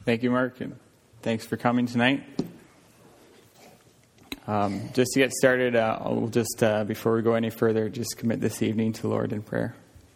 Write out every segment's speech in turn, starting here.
Thank you, Mark, and thanks for coming tonight. Just to get started, I'll just, before we go any further, just commit this evening to the Lord in prayer.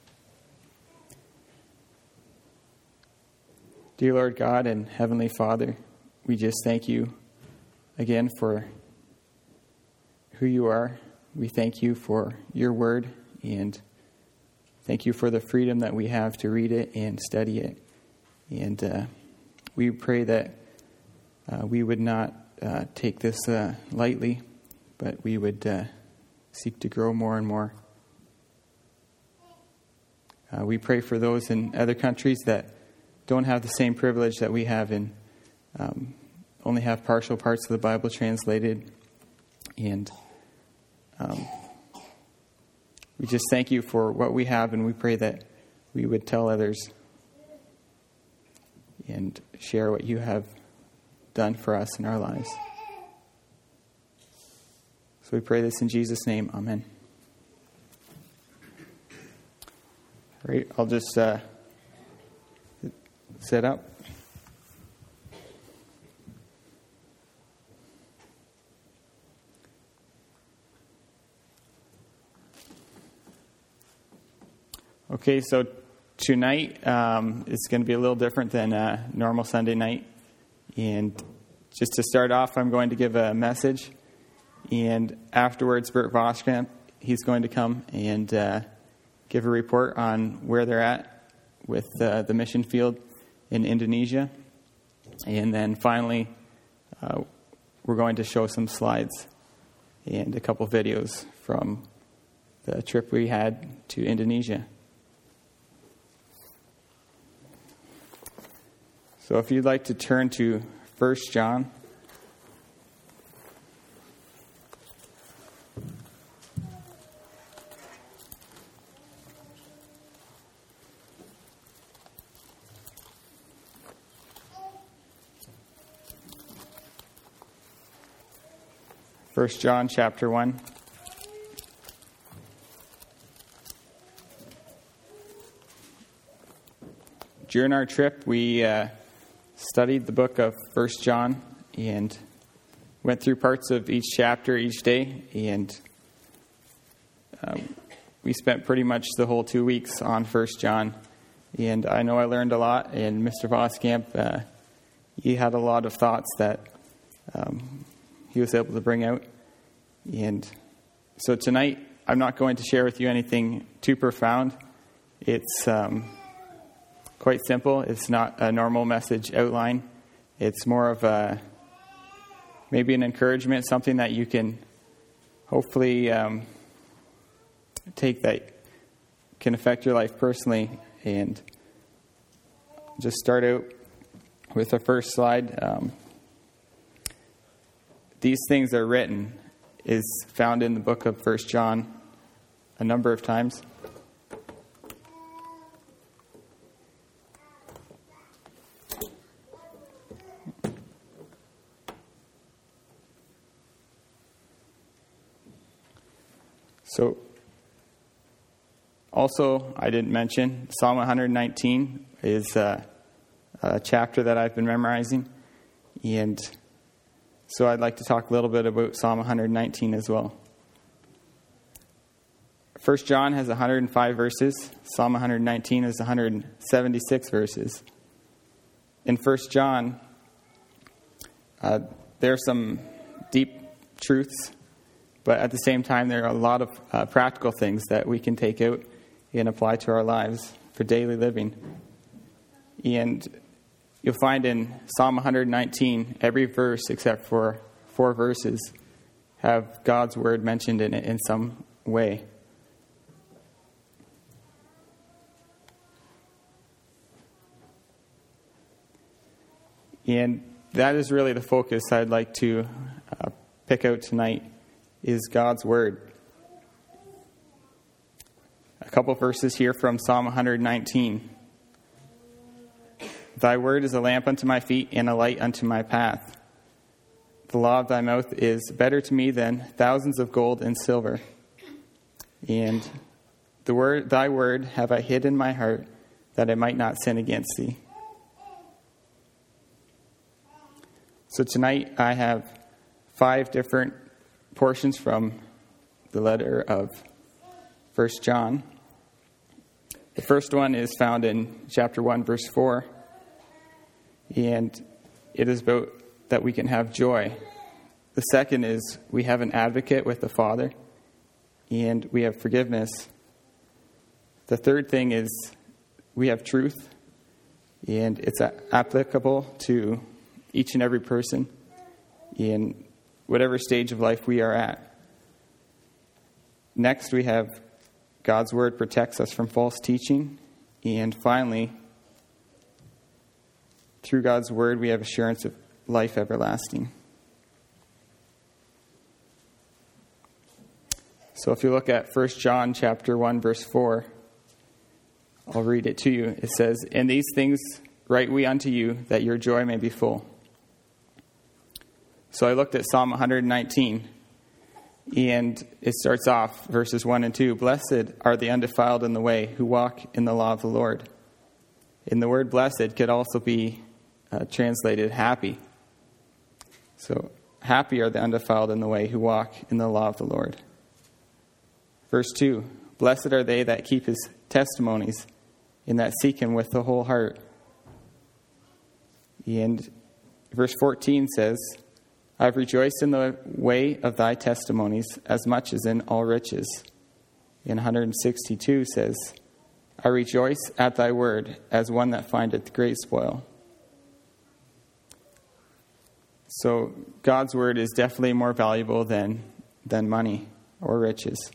Dear Lord God and Heavenly Father, we just thank you again for who you are. We thank you for your word, and thank you for the freedom that we have to read it and study it. And we pray that we would not take this lightly, but we would seek to grow more and more. We pray for those in other countries that don't have the same privilege that we have and only have partial parts of the Bible translated. And we just thank you for what we have, and we pray that we would tell others and share what you have done for us in our lives. So we pray this in Jesus' name. Amen. All right, I'll just set up. Okay, so tonight is going to be a little different than a normal Sunday night. And just to start off, I'm going to give a message. And afterwards, Bert Voskamp, he's going to come and give a report on where they're at with the mission field in Indonesia. And then finally, we're going to show some slides and a couple videos from the trip we had to Indonesia. So if you'd like to turn to 1 John. First John chapter 1. During our trip, we studied the book of 1 John and went through parts of each chapter each day, and we spent pretty much the whole 2 weeks on 1 John. And I know I learned a lot, and Mr. Voskamp, he had a lot of thoughts that he was able to bring out. And so tonight, I'm not going to share with you anything too profound. It's quite simple. It's not a normal message outline. It's more of maybe an encouragement, something that you can hopefully take that can affect your life personally. And just start out with the first slide. These things are written is found in the book of 1 John a number of times. So, also, I didn't mention, Psalm 119 is a chapter that I've been memorizing. And so I'd like to talk a little bit about Psalm 119 as well. 1 John has 105 verses. Psalm 119 is 176 verses. In 1 John, there are some deep truths, but at the same time, there are a lot of practical things that we can take out and apply to our lives for daily living. And you'll find in Psalm 119, every verse except for 4 verses have God's word mentioned in it in some way. And that is really the focus I'd like to pick out tonight, is God's word. A couple verses here from Psalm 119. Thy word is a lamp unto my feet and a light unto my path. The law of thy mouth is better to me than thousands of gold and silver. And thy word have I hid in my heart, that I might not sin against thee. So tonight I have 5 different portions from the letter of 1 John. The first one is found in chapter 1, verse 4. And it is about that we can have joy. The second is we have an advocate with the Father. And we have forgiveness. The third thing is we have truth. And it's applicable to each and every person in whatever stage of life we are at. Next, we have God's Word protects us from false teaching. And finally, through God's Word, we have assurance of life everlasting. So if you look at 1 John chapter 1, verse 4, I'll read it to you. It says, "And these things write we unto you, that your joy may be full." So I looked at Psalm 119, and it starts off, verses 1 and 2, "Blessed are the undefiled in the way, who walk in the law of the Lord." And the word blessed could also be translated happy. So, happy are the undefiled in the way, who walk in the law of the Lord. Verse 2, "Blessed are they that keep his testimonies, and that seek him with the whole heart." And verse 14 says, "I've rejoiced in the way of thy testimonies as much as in all riches." And 162 says, "I rejoice at thy word as one that findeth great spoil." So God's word is definitely more valuable than money or riches.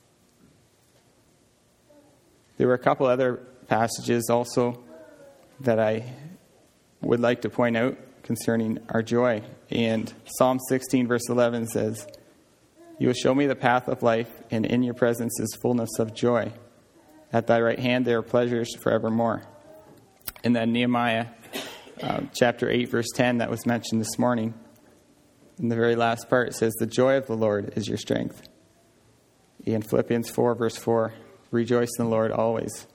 There were a couple other passages also that I would like to point out concerning our joy. And Psalm 16, verse 11 says, "You will show me the path of life, and in your presence is fullness of joy. At thy right hand there are pleasures forevermore." And then Nehemiah chapter 8, verse 10, that was mentioned this morning. In the very last part, it says, "The joy of the Lord is your strength." In Philippians 4, verse 4, "Rejoice in the Lord always."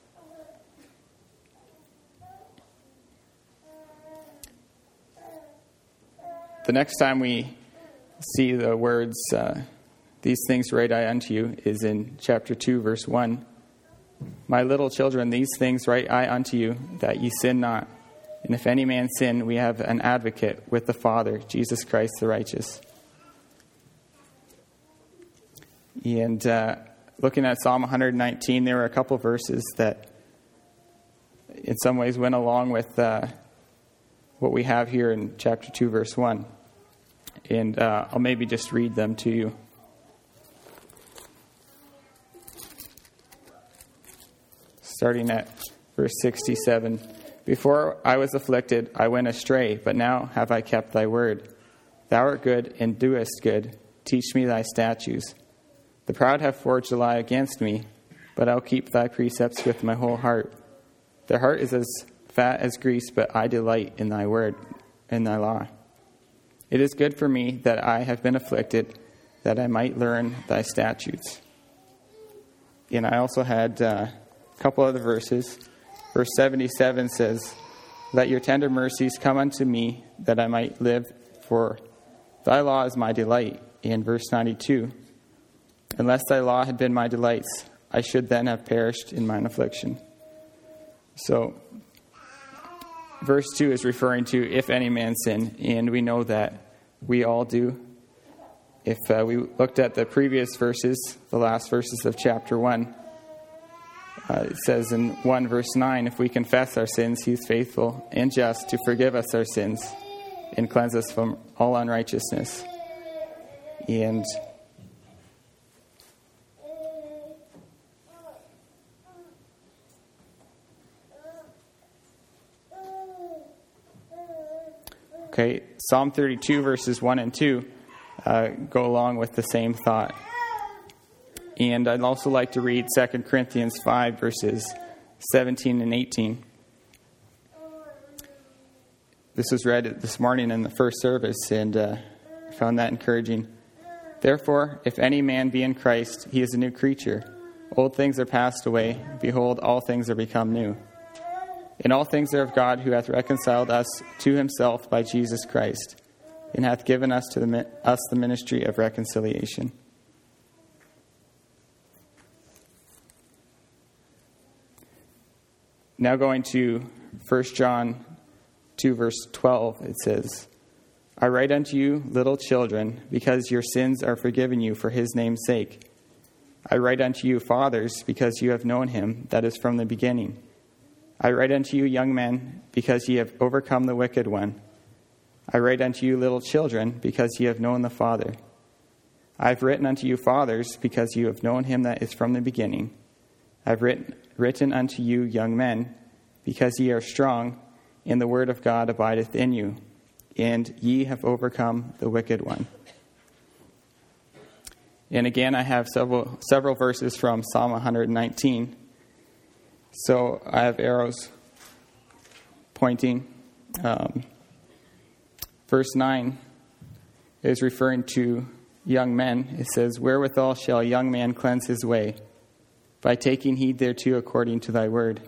The next time we see the words, "These things write I unto you," is in chapter 2, verse 1. "My little children, these things write I unto you, that ye sin not. And if any man sin, we have an advocate with the Father, Jesus Christ the righteous." And looking at Psalm 119, there were a couple verses that in some ways went along with what we have here in chapter 2, verse 1. And I'll maybe just read them to you. Starting at verse 67. "Before I was afflicted, I went astray, but now have I kept thy word. Thou art good and doest good. Teach me thy statutes. The proud have forged a lie against me, but I'll keep thy precepts with my whole heart. Their heart is as fat as grease, but I delight in thy word, in thy law. It is good for me that I have been afflicted, that I might learn thy statutes." And I also had a couple other verses. Verse 77 says, "Let your tender mercies come unto me, that I might live, for thy law is my delight." And verse 92, "Unless thy law had been my delights, I should then have perished in mine affliction." So, verse 2 is referring to if any man sin, and we know that we all do. If we looked at the previous verses, the last verses of chapter 1, it says in 1 verse 9, "If we confess our sins, he is faithful and just to forgive us our sins and cleanse us from all unrighteousness." And okay, Psalm 32 verses 1 and 2 go along with the same thought. And I'd also like to read 2 Corinthians 5 verses 17 and 18. This was read this morning in the first service, and I found that encouraging. "Therefore, if any man be in Christ, he is a new creature. Old things are passed away. Behold, all things are become new. And all things are of God, who hath reconciled us to himself by Jesus Christ, and hath given us us the ministry of reconciliation. Now going to 1 John 2, verse 12, it says, I write unto you, little children, because your sins are forgiven you for his name's sake. I write unto you, fathers, because you have known him that is from the beginning. I write unto you, young men, because ye have overcome the wicked one. I write unto you, little children, because ye have known the Father. I have written unto you, fathers, because you have known him that is from the beginning. I have written unto you, young men, because ye are strong, and the word of God abideth in you, and ye have overcome the wicked one. And again, I have several verses from Psalm 119. So I have arrows pointing. Verse 9 is referring to young men. It says, Wherewithal shall a young man cleanse his way? By taking heed thereto according to thy word.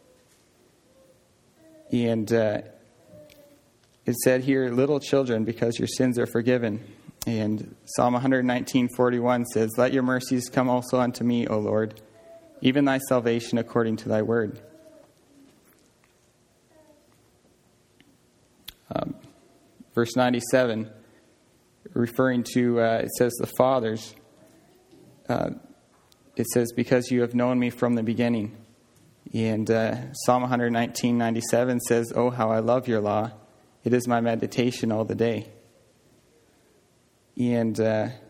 And it said here, little children, because your sins are forgiven. And Psalm 119:41 says, Let your mercies come also unto me, O Lord, even thy salvation according to thy word. Verse 97, referring to, it says, the fathers, it says, because you have known me from the beginning. And Psalm 119:97 says, Oh, how I love your law. It is my meditation all the day. And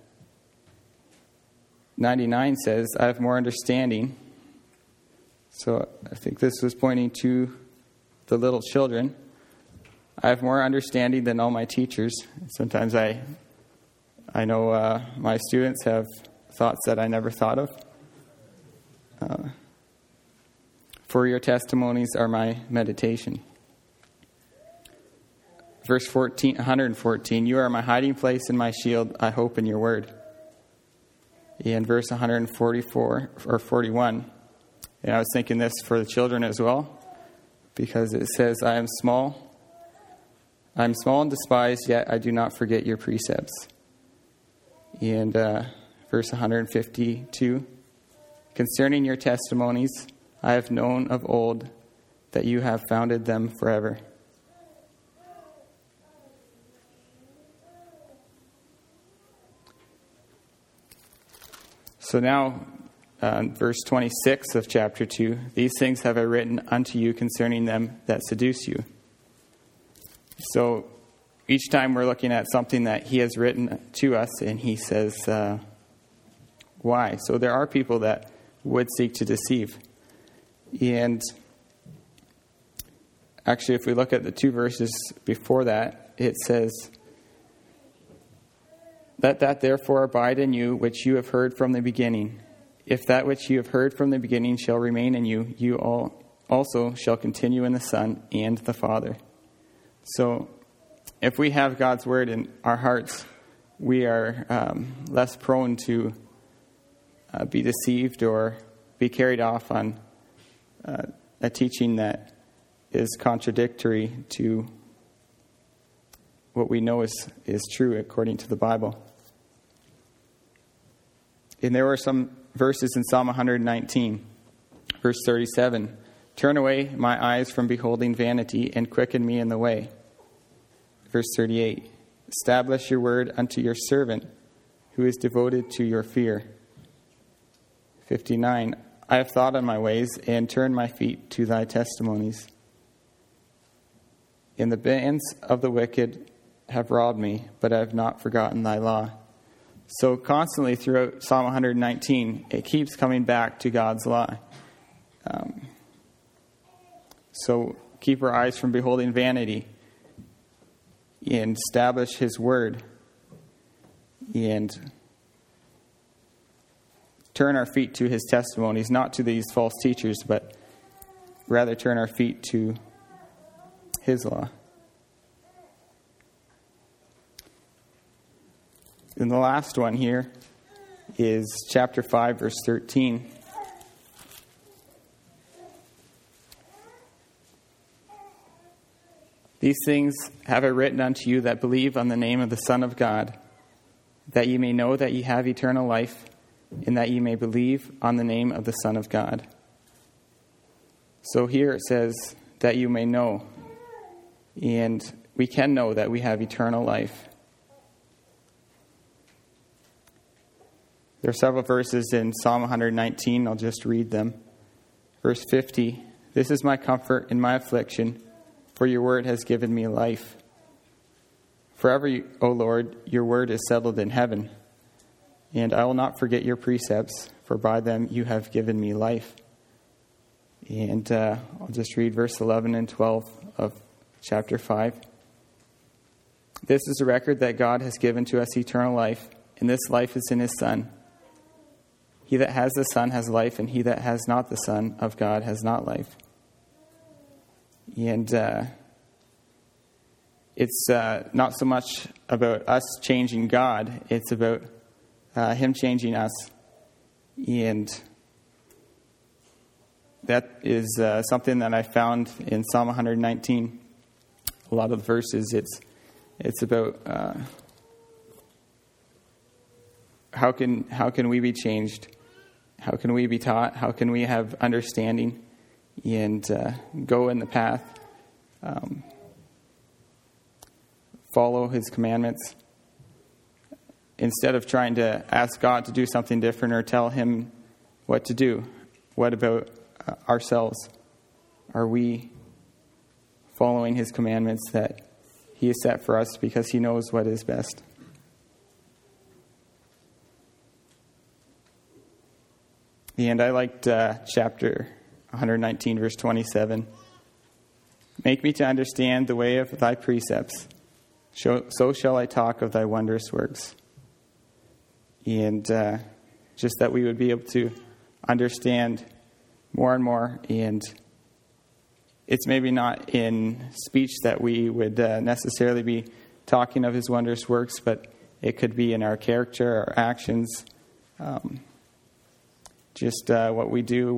99 says, I have more understanding. So I think this was pointing to the little children. I have more understanding than all my teachers. Sometimes I know my students have thoughts that I never thought of. For your testimonies are my meditation. Verse 114, you are my hiding place and my shield. I hope in your word. In verse 144 or 41, and I was thinking this for the children as well, because it says, I am small and despised, yet I do not forget your precepts. And verse 152, concerning your testimonies, I have known of old that you have founded them forever. So now, verse 26 of chapter 2, these things have I written unto you concerning them that seduce you. So each time we're looking at something that he has written to us, and he says, why? So there are people that would seek to deceive. And actually, if we look at the two verses before that, it says, Let that therefore abide in you which you have heard from the beginning. If that which you have heard from the beginning shall remain in you, you also shall continue in the Son and the Father. So if we have God's word in our hearts, we are less prone to be deceived or be carried off on a teaching that is contradictory to what we know is true according to the Bible. And there were some verses in Psalm 119, verse 37. Turn away my eyes from beholding vanity and quicken me in the way. Verse 38. Establish your word unto your servant who is devoted to your fear. 59. I have thought on my ways and turned my feet to thy testimonies. In the bands of the wicked have robbed me, but I have not forgotten thy law. So constantly throughout Psalm 119, it keeps coming back to God's law. So keep our eyes from beholding vanity and establish his word and turn our feet to his testimonies, not to these false teachers, but rather turn our feet to his law. And the last one here is chapter 5, verse 13. These things have I written unto you that believe on the name of the Son of God, that ye may know that ye have eternal life, and that ye may believe on the name of the Son of God. So here it says that you may know, and we can know that we have eternal life. There are several verses in Psalm 119. I'll just read them. Verse 50, this is my comfort in my affliction, for your word has given me life. Forever, O Lord, your word is settled in heaven, and I will not forget your precepts, for by them you have given me life. And I'll just read verse 11 and 12 of chapter 5. This is a record that God has given to us eternal life, and this life is in his Son. He that has the Son has life, and he that has not the Son of God has not life. And it's not so much about us changing God, it's about him changing us. And that is something that I found in Psalm 119. A lot of the verses, it's about how can we be changed? How can we be taught? How can we have understanding and go in the path, follow his commandments, instead of trying to ask God to do something different or tell him what to do? What about ourselves? Are we following his commandments that he has set for us because he knows what is best? And I liked chapter 119, verse 27. Make me to understand the way of thy precepts. So shall I talk of thy wondrous works. And just that we would be able to understand more and more. And it's maybe not in speech that we would necessarily be talking of his wondrous works, but it could be in our character, our actions, just what we do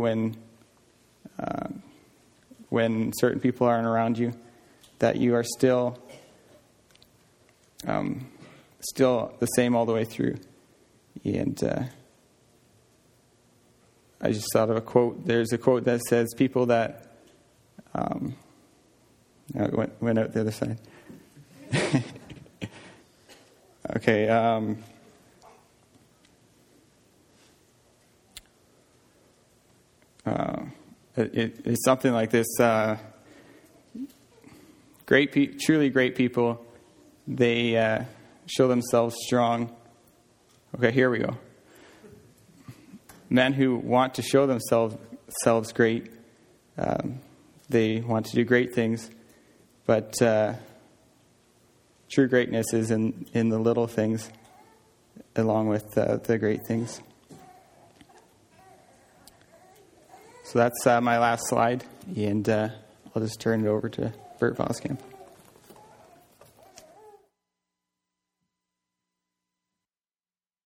when certain people aren't around you, that you are still the same all the way through. And I just thought of a quote. There's a quote that says, people that went out the other side. Okay. It's something like this. Truly great people, they show themselves strong. Okay, here we go. Men who want to show themselves great, they want to do great things, but true greatness is in the little things, along with the great things. So that's my last slide, and I'll just turn it over to Bert Voskamp.